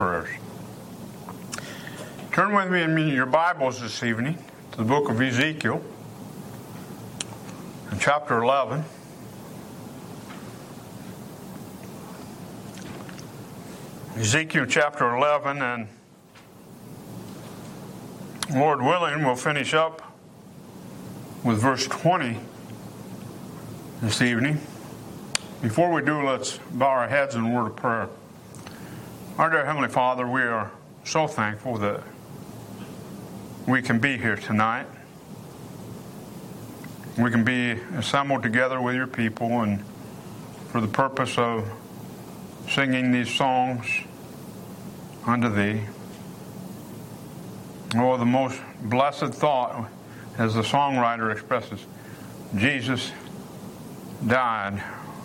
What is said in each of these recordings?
prayers. Turn with me in your Bibles this evening to the book of Ezekiel, in chapter 11. Ezekiel chapter 11, and Lord willing, we'll finish up with verse 20 this evening. Before we do, let's bow our heads in a word of prayer. Our dear Heavenly Father, we are so thankful that we can be here tonight. We can be assembled together with your people and for the purpose of singing these songs unto Thee. Oh, the most blessed thought, as the songwriter expresses, Jesus died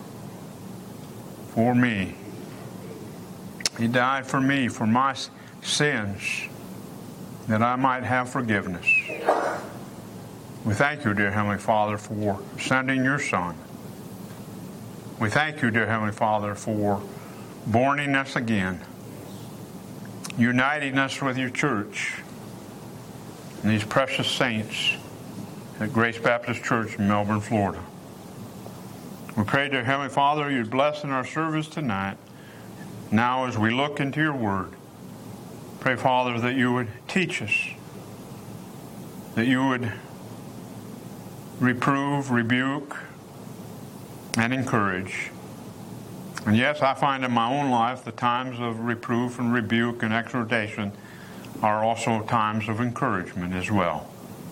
for me. He died for me, for my sins, that I might have forgiveness. We thank you, dear Heavenly Father, for sending your Son. We thank you, dear Heavenly Father, for borning us again, uniting us with your church and these precious saints at Grace Baptist Church in Melbourne, Florida. We pray, dear Heavenly Father, you'd bless in our service tonight. Now as we look into your word, pray, Father, that you would teach us, that you would reprove, rebuke, and encourage. And yes, I find in my own life the times of reproof and rebuke and exhortation are also times of encouragement as well.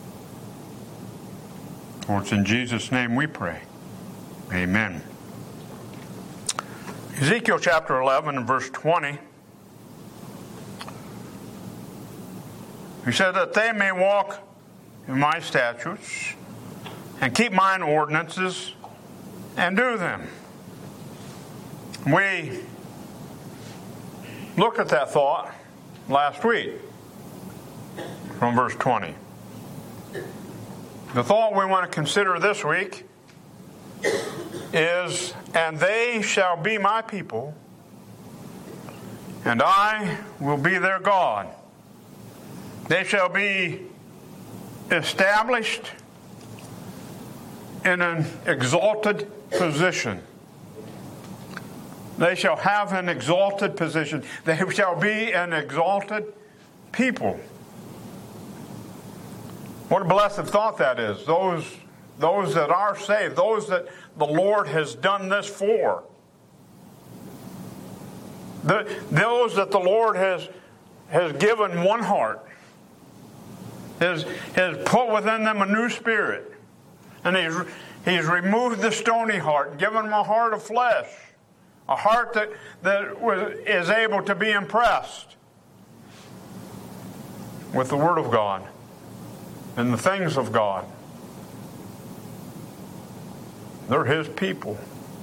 For it's in Jesus' name we pray. Amen. Ezekiel chapter 11 and verse 20. He said that they may walk in my statutes and keep mine ordinances and do them. We looked at that thought last week from verse 20. The thought we want to consider this week is, and they shall be my people, and I will be their God. They shall be established in an exalted position. They shall have an exalted position. They shall be an exalted people. What a blessed thought that is. Those that are saved, those that the Lord has done this for. Those that the Lord has given one heart, has put within them a new spirit. And He's removed the stony heart and given them a heart of flesh, a heart that is able to be impressed with the Word of God and the things of God. They're His people.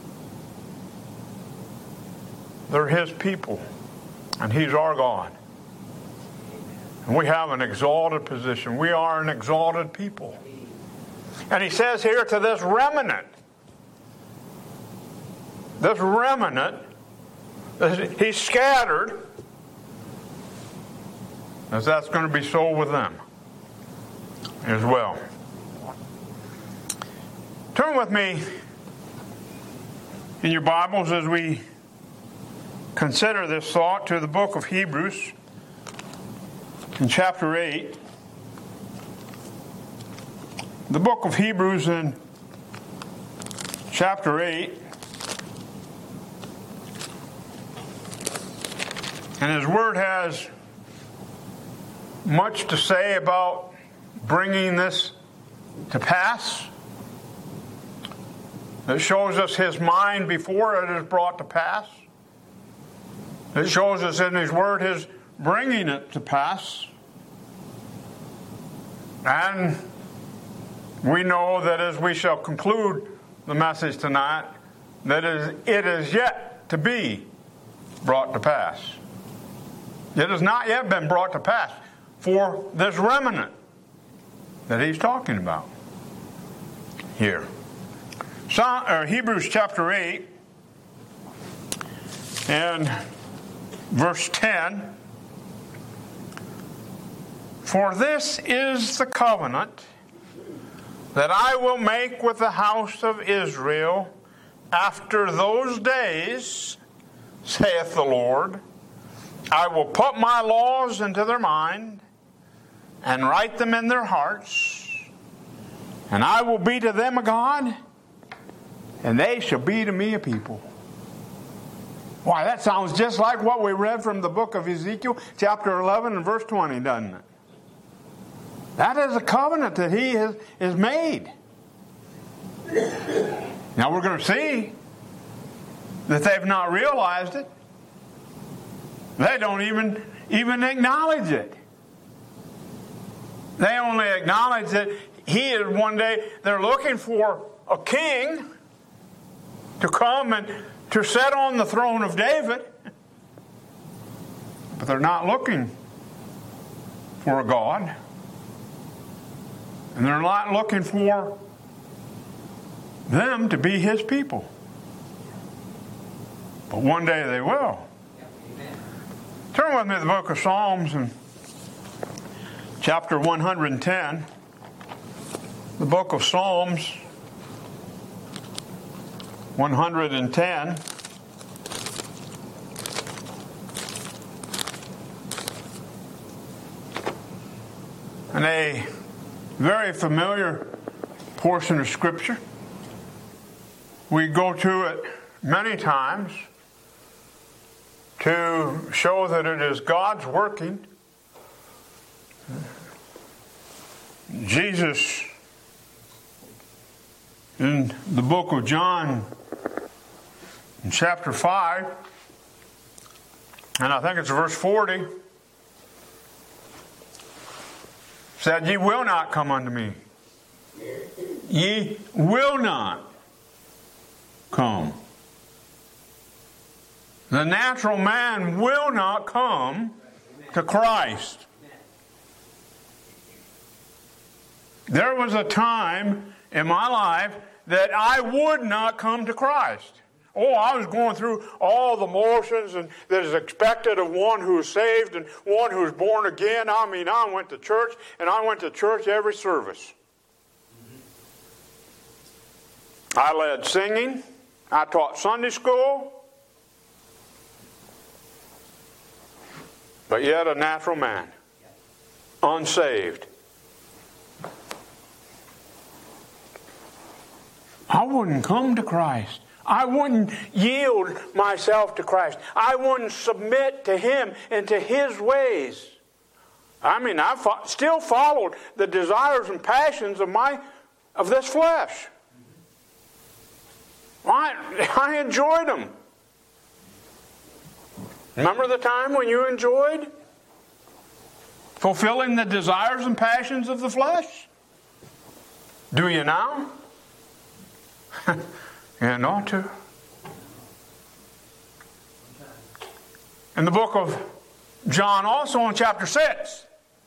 They're His people. And He's our God. And we have an exalted position. We are an exalted people. And He says here to this remnant, He's scattered, as that's going to be so with them as well. Turn with me in your Bibles as we consider this thought to the book of Hebrews in chapter 8. The book of Hebrews in chapter 8. And His Word has much to say about bringing this to pass. It shows us His mind before it is brought to pass. It shows us in His Word His bringing it to pass. And we know that as we shall conclude the message tonight, that it is yet to be brought to pass. It has not yet been brought to pass for this remnant that He's talking about here. Hebrews chapter 8 and verse 10. For this is the covenant that I will make with the house of Israel after those days, saith the Lord. I will put my laws into their mind and write them in their hearts, and I will be to them a God, and they shall be to me a people. Why, that sounds just like what we read from the book of Ezekiel, chapter 11 and verse 20, doesn't it? That is a covenant that He has made. Now we're going to see that they've not realized it. They don't even acknowledge it. They only acknowledge that He is one day, they're looking for a king to come and to sit on the throne of David. But they're not looking for a God. And they're not looking for them to be His people. But one day they will. Turn with me to the book of Psalms and chapter 110. The book of Psalms 110. And a very familiar portion of Scripture. We go to it many times to show that it is God's working. Jesus, in the book of John, in chapter 5, and I think it's verse 40, said, Ye will not come unto me. Ye will not come. The natural man will not come to Christ. There was a time in my life that I would not come to Christ. Oh, I was going through all the motions and that is expected of one who is saved and one who is born again. I mean, I went to church, and I went to church every service. I led singing. I taught Sunday school. But yet a natural man, unsaved. I wouldn't come to Christ. I wouldn't yield myself to Christ. I wouldn't submit to Him and to His ways. I mean, I still followed the desires and passions of this flesh. I enjoyed them. Remember the time when you enjoyed fulfilling the desires and passions of the flesh? Do you now? You ought to. In the book of John, also in chapter 6,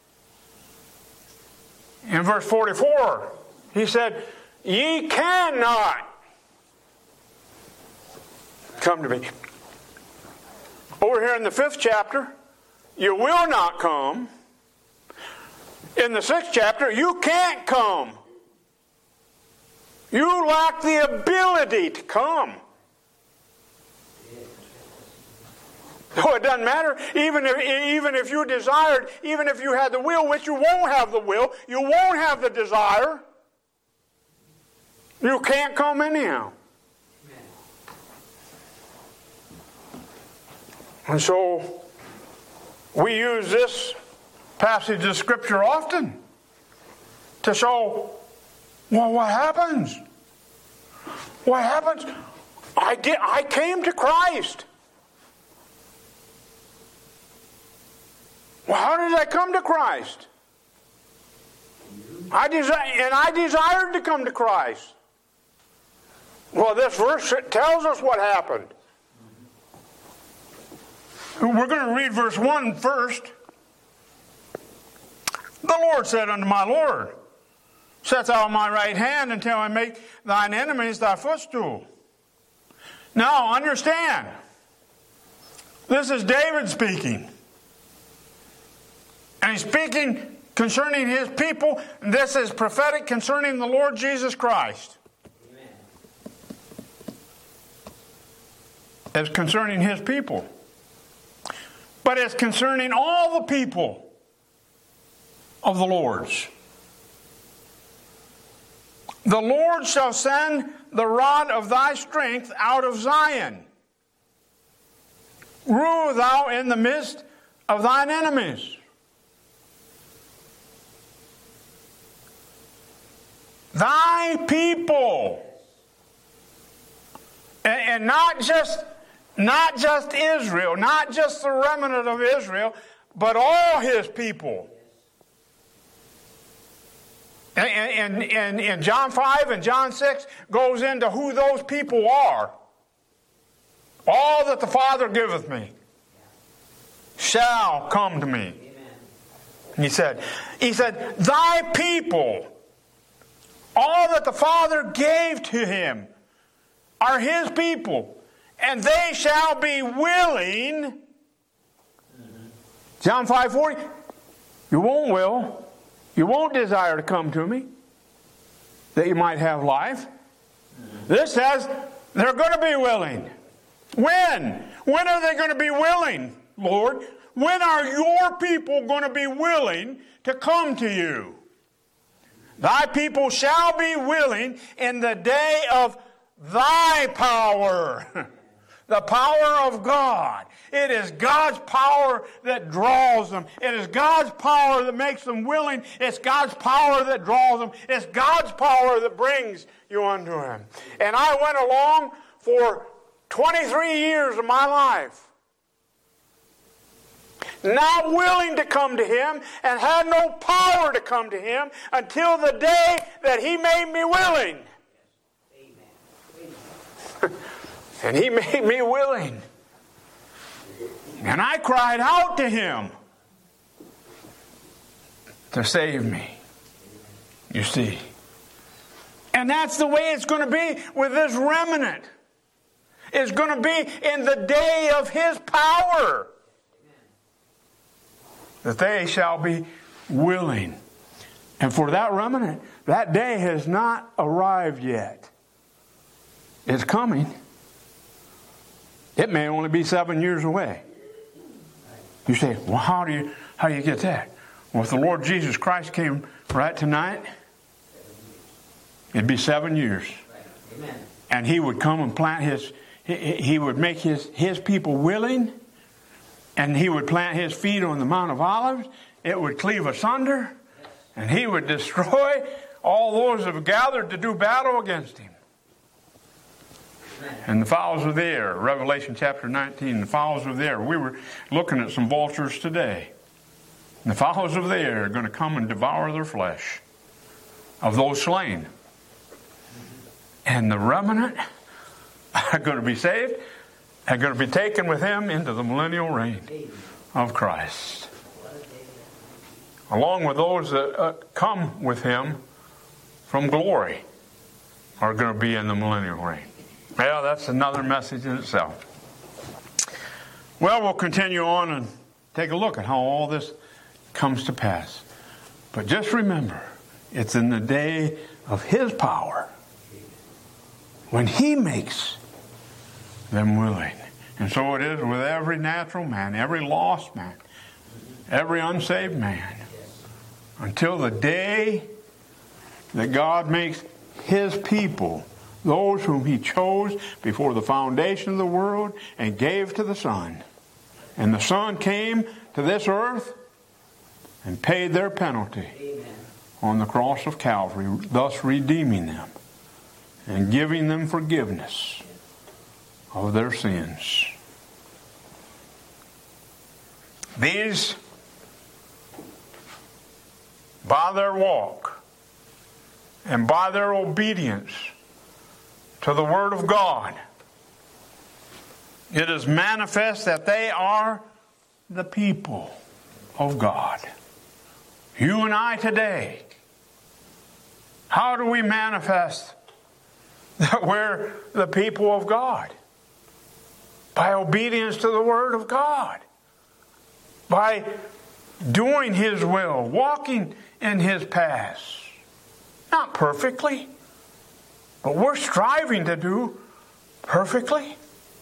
in verse 44, he said, Ye cannot come to me. Over here in the 5th chapter, you will not come. In the 6th chapter, you can't come. You lack the ability to come. So it doesn't matter, even if you desired, even if you had the will, which you won't have the will, you won't have the desire, you can't come anyhow. And so we use this passage of Scripture often to show, well, what happens? What happens? I came to Christ. Well, how did I come to Christ? I desired to come to Christ. Well, this verse tells us what happened. We're going to read verse 1 first. The Lord said unto my Lord, Set thou my right hand until I make thine enemies thy footstool. Now understand, This is David speaking. And he's speaking concerning his people. This is prophetic concerning the Lord Jesus Christ. Amen. It's concerning his people. But it's concerning all the people of the Lord's. The Lord shall send the rod of thy strength out of Zion. Rule thou in the midst of thine enemies. Thy people. And not just Israel, not just the remnant of Israel, but all his people. And John 5 and John 6 goes into who those people are. All that the Father giveth me shall come to me. He said, thy people, all that the Father gave to him, are his people, and they shall be willing. John 5:40, you won't will. You won't desire to come to me, that you might have life. This says they're going to be willing. When? When are they going to be willing, Lord? When are your people going to be willing to come to you? Thy people shall be willing in the day of thy power. The power of God. It is God's power that draws them. It is God's power that makes them willing. It's God's power that draws them. It's God's power that brings you unto Him. And I went along for 23 years of my life, not willing to come to Him, and had no power to come to Him until the day that He made me willing. And He made me willing. And I cried out to Him to save me. You see. And that's the way it's going to be with this remnant. It's going to be in the day of His power. That they shall be willing. And for that remnant, that day has not arrived yet. It's coming. It may only be 7 years away. You say, well, how do you get that? Well, if the Lord Jesus Christ came right tonight, it'd be 7 years. Amen. And He would come and plant He would make his people willing, and He would plant His feet on the Mount of Olives. It would cleave asunder, and He would destroy all those that have gathered to do battle against Him. And the fowls of the air, Revelation chapter 19, the fowls of the air. We were looking at some vultures today. And the fowls of the air are going to come and devour their flesh of those slain. And the remnant are going to be saved and going to be taken with Him into the millennial reign of Christ. Along with those that come with Him from glory are going to be in the millennial reign. Well, that's another message in itself. Well, we'll continue on and take a look at how all this comes to pass. But just remember, it's in the day of His power when He makes them willing. And so it is with every natural man, every lost man, every unsaved man, until the day that God makes His people, those whom He chose before the foundation of the world and gave to the Son. And the Son came to this earth and paid their penalty on the cross of Calvary, thus redeeming them and giving them forgiveness of their sins. These, by their walk and by their obedience to the Word of God, it is manifest that they are the people of God. You and I today, how do we manifest that we're the people of God? by obedience to the Word of God, by doing His will, walking in His paths. Not perfectly, but we're striving to do perfectly.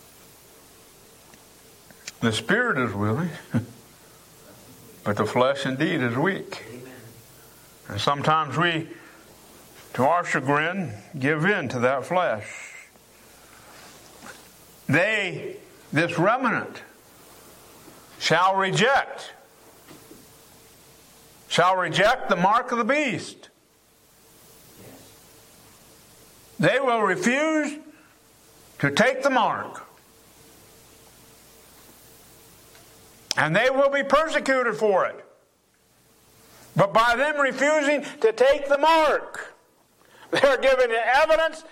The spirit is willing, but the flesh indeed is weak. And sometimes we, to our chagrin, give in to that flesh. This remnant, shall reject the mark of the beast. They will refuse to take the mark. And they will be persecuted for it. But by them refusing to take the mark, they're giving evidence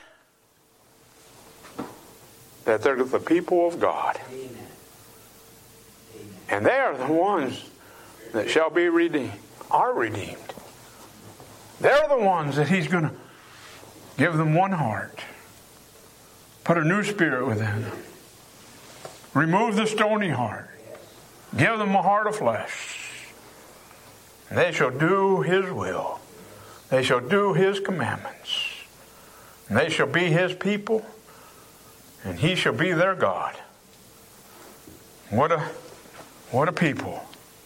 that they're the people of God. Amen. And they are the ones that shall be redeemed, are redeemed. They're the ones that He's going to give them one heart. Put a new spirit within them. Remove the stony heart. Give them a heart of flesh. They shall do His will. They shall do His commandments. And they shall be His people. And He shall be their God. What a people.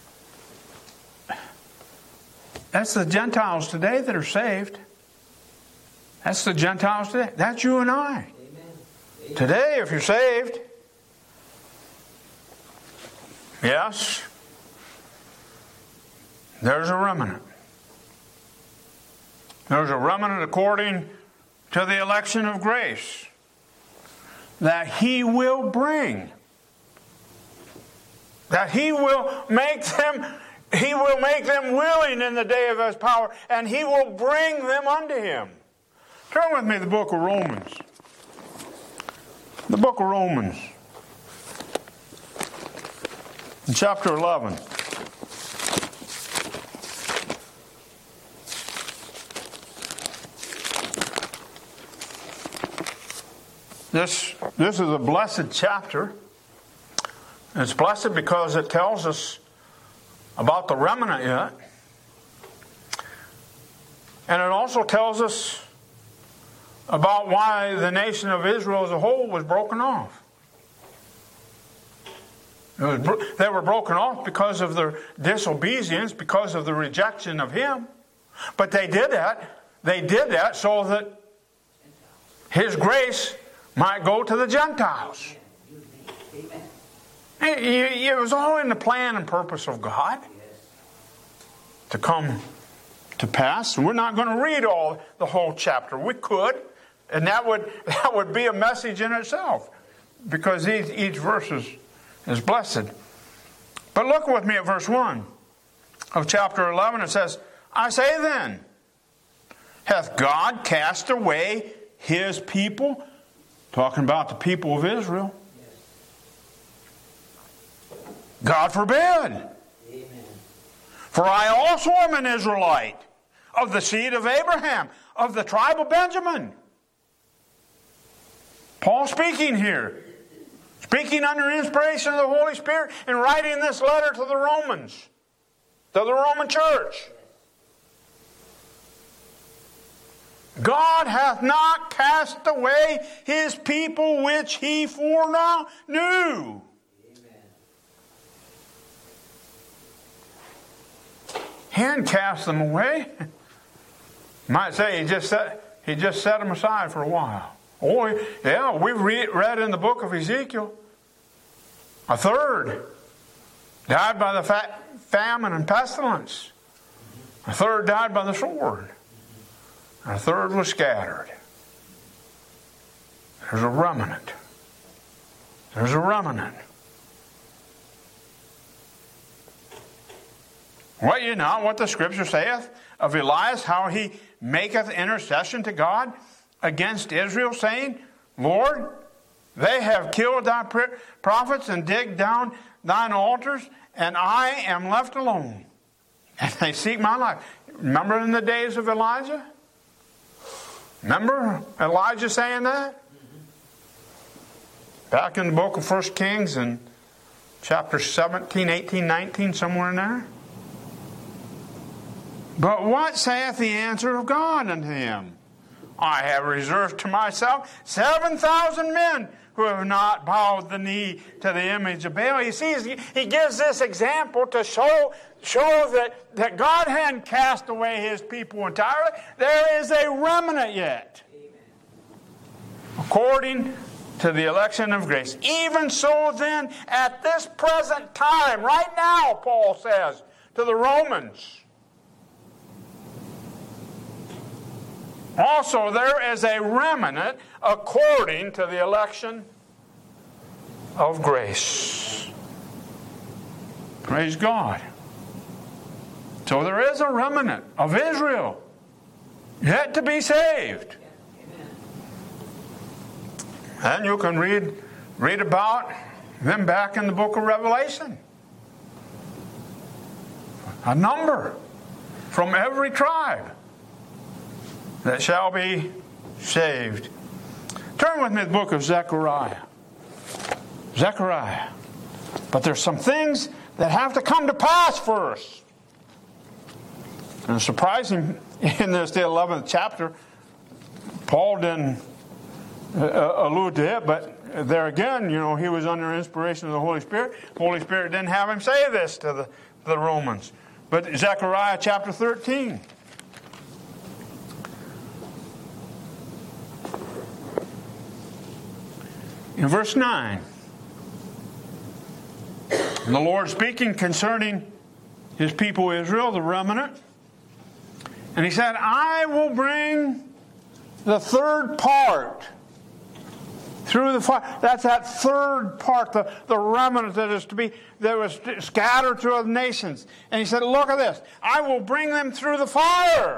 That's the Gentiles today that are saved. That's the Gentiles today. That's you and I. Amen. Today, if you're saved, yes, there's a remnant. There's a remnant according to the election of grace that He will bring. That He will make them willing in the day of His power, and He will bring them unto Him. Turn with me to the book of Romans. The book of Romans. In chapter 11. This is a blessed chapter. It's blessed because it tells us about the remnant yet. And it also tells us about why the nation of Israel as a whole was broken off. They were broken off because of their disobedience, because of the rejection of Him. But they did that. They did that so that His grace might go to the Gentiles. It was all in the plan and purpose of God to come to pass. We're not going to read the whole chapter. We could, and that would be a message in itself, because each verse is blessed. But look with me at verse 1 of chapter 11. It says, I say then, hath God cast away His people? Talking about the people of Israel. God forbid. Amen. For I also am an Israelite, of the seed of Abraham, of the tribe of Benjamin. Paul speaking here. Speaking under inspiration of the Holy Spirit and writing this letter to the Romans. To the Roman church. God hath not cast away His people which He foreknew. He hadn't cast them away. Might say He just set them aside for a while. Oh, yeah, we've read in the book of Ezekiel, a third died by the famine and pestilence. A third died by the sword. And a third was scattered. There's a remnant. There's a remnant. Well, you know what the Scripture saith of Elias, how he maketh intercession to God against Israel, saying, Lord, they have killed thy prophets and digged down thine altars, and I am left alone. And they seek my life. Remember in the days of Elijah? Remember Elijah saying that? Back in the book of 1 Kings in chapter 17, 18, 19, somewhere in there. But what saith the answer of God unto him? I have reserved to myself 7,000 men who have not bowed the knee to the image of Baal. You see, he gives this example to show that God hadn't cast away his people entirely. There is a remnant yet. According to the election of grace. Even so then, at this present time, right now, Paul says to the Romans, also there is a remnant according to the election of grace. Praise God. So there is a remnant of Israel yet to be saved. And you can read about them back in the book of Revelation. A number from every tribe that shall be saved. Turn with me to the book of Zechariah. Zechariah. But there's some things that have to come to pass first. And it's surprising in this, the 11th chapter, Paul didn't allude to it, but there again, he was under inspiration of the Holy Spirit. The Holy Spirit didn't have him say this to the Romans. But Zechariah chapter 13. In verse 9, the Lord speaking concerning his people Israel, the remnant, and he said, I will bring the third part through the fire. That's that third part, the remnant that was scattered through the nations. And he said, look at this. I will bring them through the fire.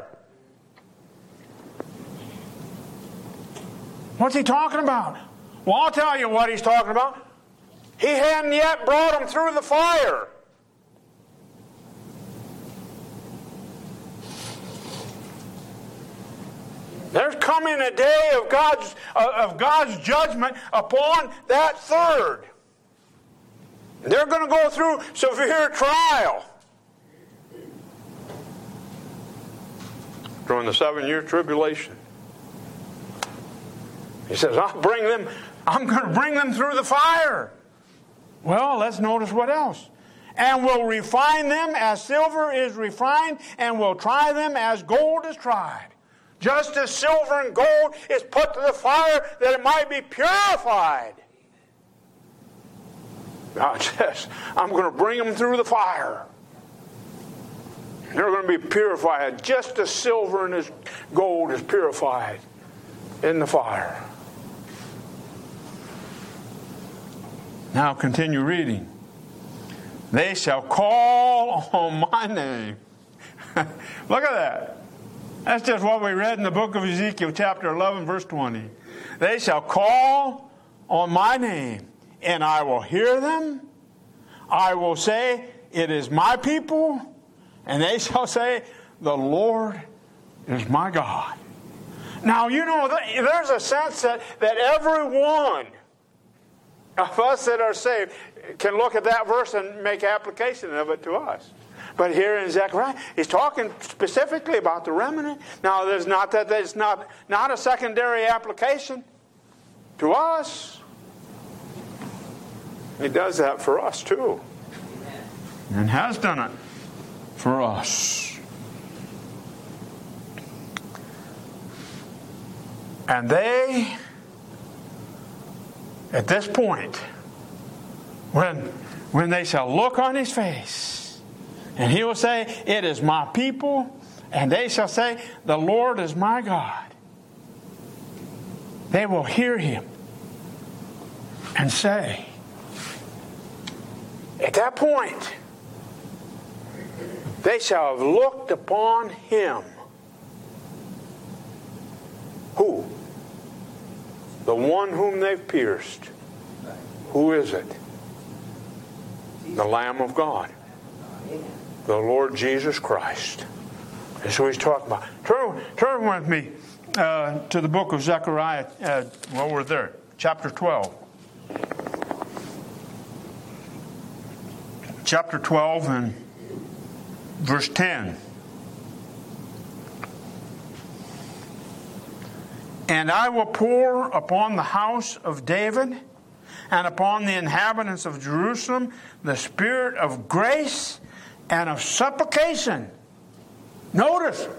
What's he talking about? Well, I'll tell you what he's talking about. He hadn't yet brought them through the fire. There's coming a day of God's judgment upon that third. They're going to go through severe trial during the 7-year tribulation. He says, I'm going to bring them through the fire. Well, let's notice what else. And will refine them as silver is refined, and will try them as gold is tried. Just as silver and gold is put to the fire that it might be purified. God says, I'm going to bring them through the fire. They're going to be purified just as silver and as gold is purified in the fire. Now continue reading. They shall call on my name. Look at that. That's just what we read in the book of Ezekiel, chapter 11, verse 20. They shall call on my name, and I will hear them. I will say, it is my people. And they shall say, the Lord is my God. Now, there's a sense that every one of us that are saved can look at that verse and make application of it to us. But here in Zechariah, he's talking specifically about the remnant. Now, there's not a secondary application to us. He does that for us too, and has done it for us. And they, at this point, when they shall look on his face, and he will say, it is my people. And they shall say, the Lord is my God. They will hear him and say, at that point, they shall have looked upon him. Who? The one whom they've pierced. Who is it? The Lamb of God. The Lord Jesus Christ. That's who he's talking about. Turn with me to the book of Zechariah. We're there. Chapter 12. chapter 12 and verse 10. And I will pour upon the house of David and upon the inhabitants of Jerusalem the spirit of grace and of supplication. Notice,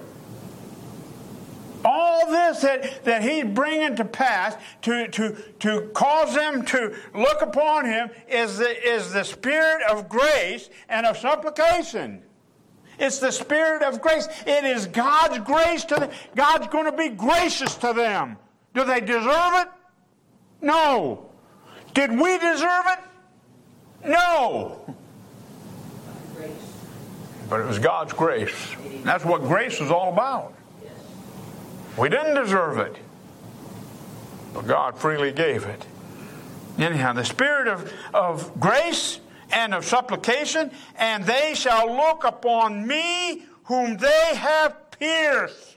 all this that he's bringing to pass to cause them to look upon him is the spirit of grace and of supplication. It's the spirit of grace. It is God's grace to them. God's going to be gracious to them. Do they deserve it? No. Did we deserve it? No. But it was God's grace. That's what grace is all about. We didn't deserve it, but God freely gave it. Anyhow, the spirit of grace and of supplication, and they shall look upon me whom they have pierced,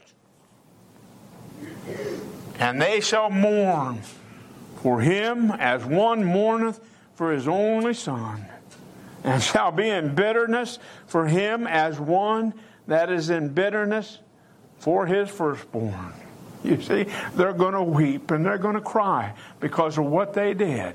and they shall mourn for him as one mourneth for his only son, and shall be in bitterness for him as one that is in bitterness for his firstborn. You see, they're going to weep and they're going to cry because of what they did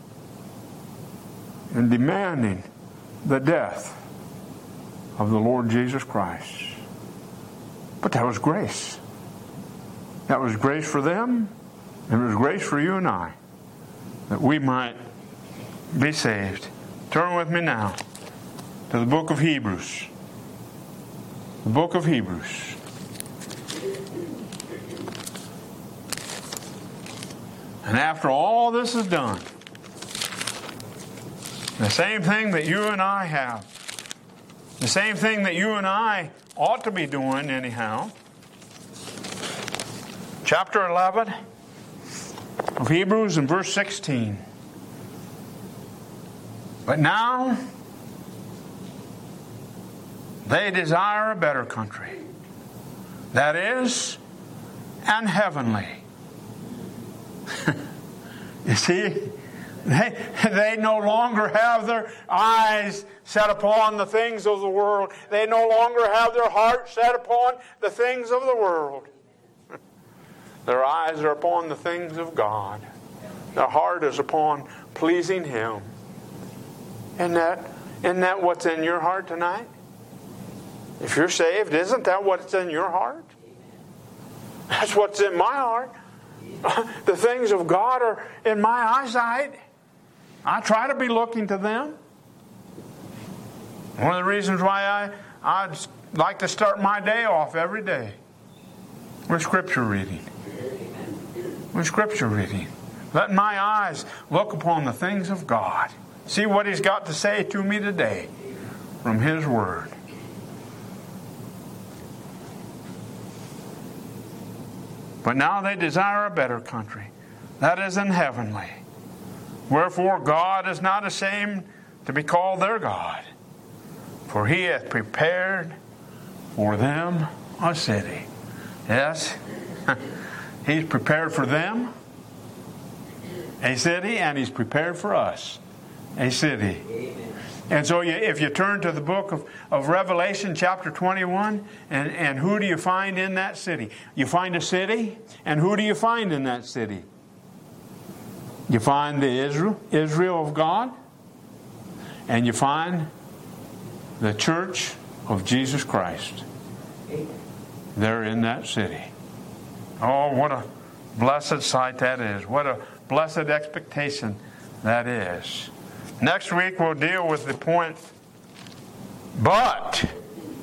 in demanding the death of the Lord Jesus Christ. But that was grace. That was grace for them, and it was grace for you and I, that we might be saved. Turn with me now to the book of Hebrews. The book of Hebrews. And after all this is done, the same thing that you and I have, the same thing that you and I ought to be doing anyhow, chapter 11 of Hebrews and verse 16. But now they desire a better country, that is, an heavenly. You see, they no longer have their eyes set upon the things of the world. They no longer have their heart set upon the things of the world. Their eyes are upon the things of God. Their heart is upon pleasing Him. Isn't that what's in your heart tonight? If you're saved, isn't that what's in your heart? That's what's in my heart. The things of God are in my eyesight. I try to be looking to them. One of the reasons why I like to start my day off every day with Scripture reading. With Scripture reading. Let my eyes look upon the things of God. See what He's got to say to me today from His Word. But now they desire a better country, that is in heavenly. Wherefore God is not ashamed to be called their God, for He hath prepared for them a city. Yes, He's prepared for them a city, and He's prepared for us a city. And so if you turn to the book of Revelation chapter 21, and who do you find in that city? You find a city, and who do you find in that city? You find the Israel of God, and you find the church of Jesus Christ. They're in that city. Oh, what a blessed sight that is. What a blessed expectation that is. Next week we'll deal with the point, but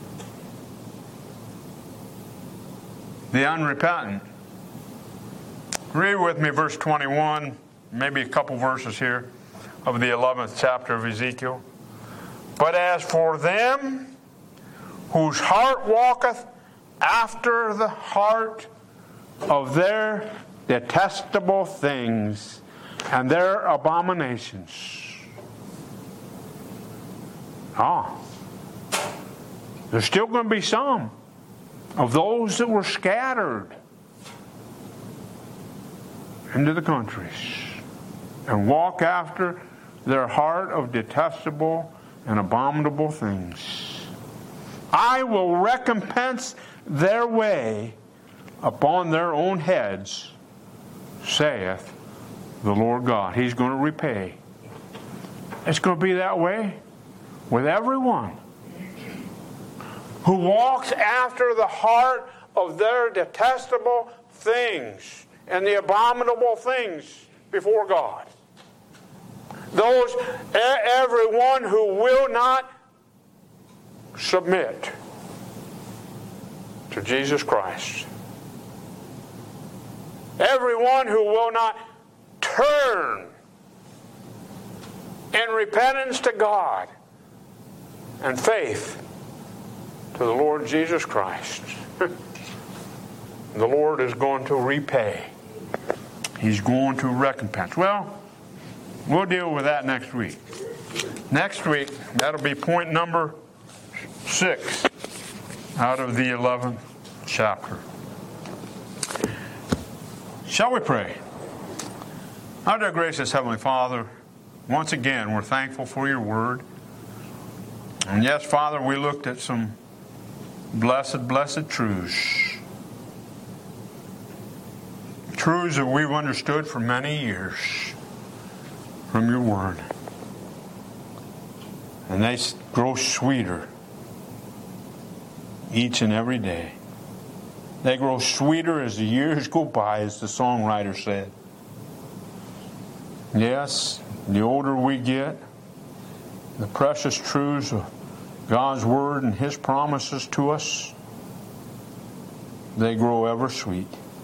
the unrepentant. Read with me verse 21, maybe a couple verses here of the 11th chapter of Ezekiel. But as for them whose heart walketh after the heart of their detestable things and their abominations. There's still going to be some of those that were scattered into the countries and walk after their heart of detestable and abominable things. I will recompense their way upon their own heads, saith the Lord God. He's going to repay. It's going to be that way with everyone who walks after the heart of their detestable things and the abominable things before God. Everyone who will not submit to Jesus Christ. Everyone who will not turn in repentance to God and faith to the Lord Jesus Christ. The Lord is going to repay. He's going to recompense. Well, we'll deal with that next week. Next week, that'll be point number 6 out of the 11th chapter. Shall we pray? Our dear gracious Heavenly Father, once again, we're thankful for your word. And yes, Father, we looked at some blessed truths. Truths that we've understood for many years from your word. And they grow sweeter each and every day. They grow sweeter as the years go by, as the songwriter said. Yes, the older we get, the precious truths of God's word and His promises to us, they grow ever sweet.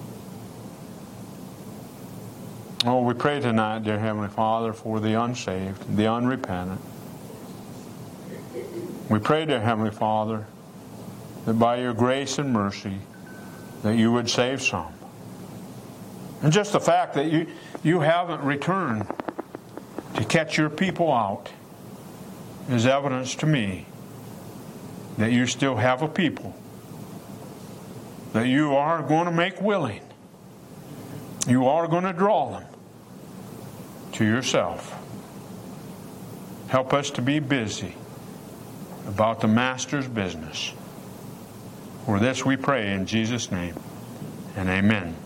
Oh, we pray tonight, dear Heavenly Father, for the unsaved, the unrepentant. We pray, dear Heavenly Father, that by your grace and mercy, that you would save some. And just the fact that you haven't returned to catch your people out is evidence to me that you still have a people that you are going to make willing. You are going to draw them to yourself. Help us to be busy about the Master's business. For this we pray in Jesus' name, and amen.